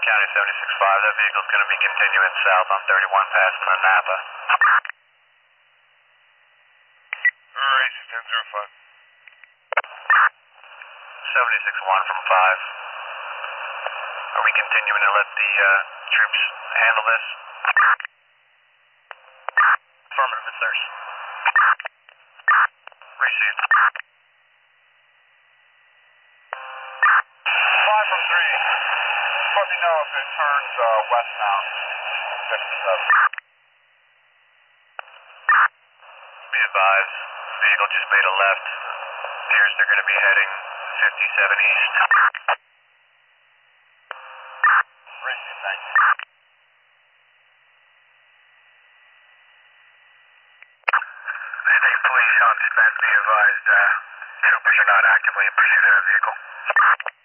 County 76-5, that vehicle's going to be continuing south on 31 passing the Napa. Alright, 10-05. 76-1 from 5. Are we continuing to let the troops handle this? Affirmative, it's theirs. Received. 5 from 3. Let me know if it turns westbound. 57. Be advised, vehicle just made a left. Appears they're going to be heading 57 east. Received, thank you. State Police, Sean Dispatch, be advised, troopers are not actively in pursuit of that vehicle.